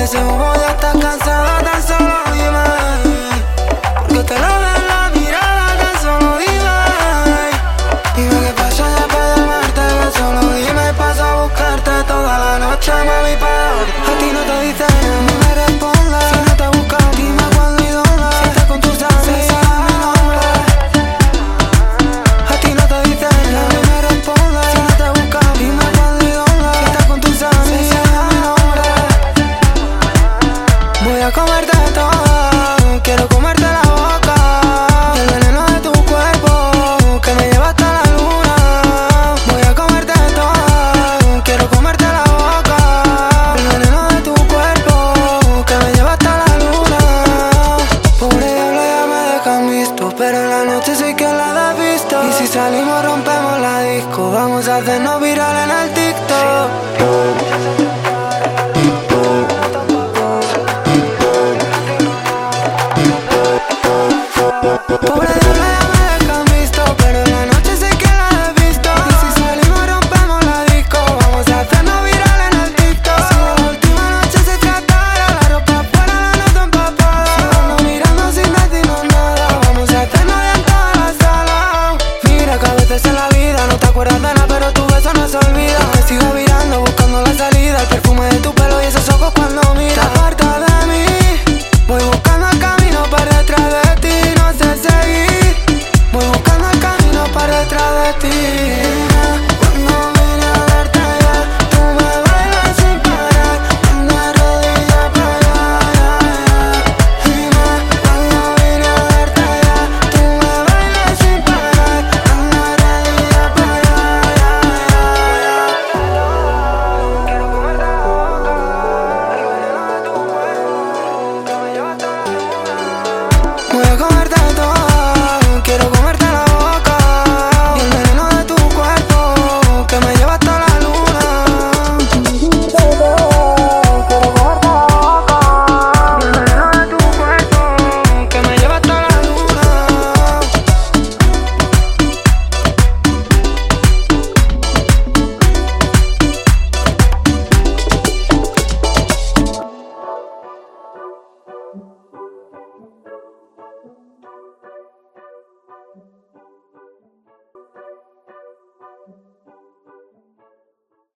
ese humo ya estás cansada, tan solo dime. Porque te lo veo en la mirada, tan solo dime. Dime qué pasa ya para llamarte, que solo dime y paso a buscarte toda la noche, mami, pa' a ti no te dicen, no me respondas. Si no te busco, dime cuándo y dónde. Si estás con tus amigas, sabes mi nombre. A ti no te dicen, no me respondas. Si no te busco, dime cuándo y dónde. Si estás con tus amigas, sabes mi nombre. Voy a comerte todo, quiero comerte la boca. El veneno de tu cuerpo, que me lleva hasta la luna. Voy a comerte todo, quiero comerte la boca. El veneno de tu cuerpo, que me lleva hasta la luna. Pobre diablo, ya me dejan visto, pero en la noche soy quien la da visto. Y si salimos rompemos la disco, vamos a hacernos viral en el TikTok.